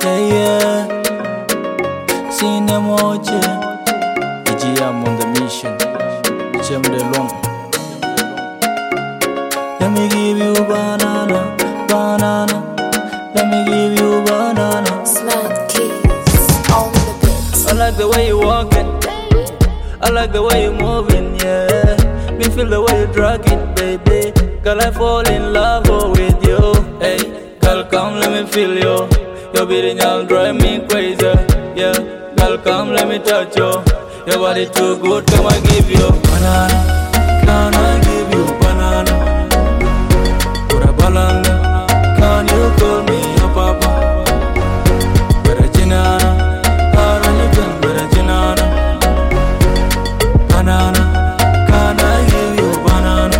Yeah, yeah. Seen them watch it. I'm on the mission. Jam the long. Let me give you banana, banana. Let me give you banana. Smart keys on the beat. I like the way you walking. I like the way you moving, yeah. Me feel the way you drag it, baby. Girl, I fall in love with you. Hey, girl, come let me feel you. Your beating y'all drive me crazy, yeah. Girl, come let me touch you. Your body too good, come I give you banana. Can I give you banana? Pura balanga. Can you call me your papa? Berajinana, Aranitan Berajinana. Banana, can I give you banana?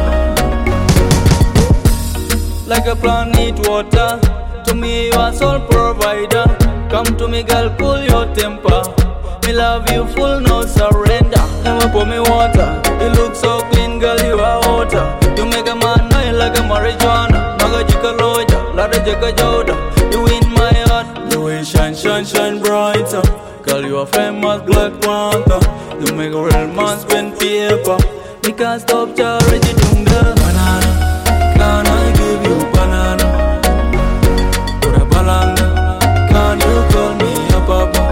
Like a plant need water, to me you are sole provider. Come to me girl, cool your temper. Me love you full, no surrender. Never pour me water. You look so clean, girl, you are water. You make a man know you like a marijuana. Naga jika loja, lada jaka joda. You in my heart, the way shine, shine, shine brighter. Girl, you are famous Black Panther. You make a real man spend paper. Me can't stop charity doing the banana. Can I give you banana? Pura balanga. Can you call me your papa?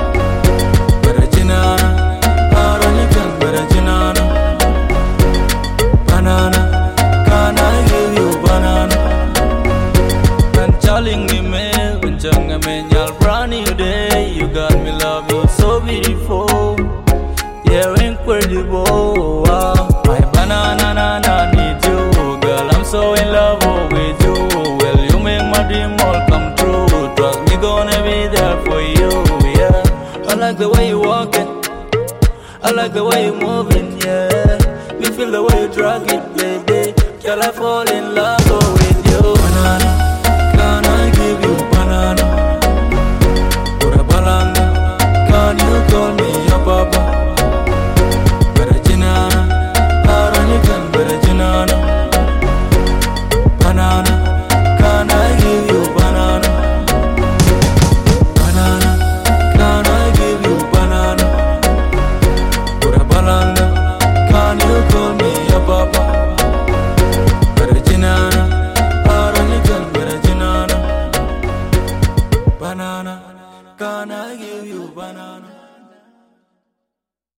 You got me love you so beautiful. Yeah, incredible. Wow. My banana, I need you. Girl, I'm so in love with you. Well, you make my dream all come true. Trust me, gonna be there for you. Yeah, I like the way you walking. I like the way you moving. Yeah, me feel the way you drag it, baby. Girl, I fall in love.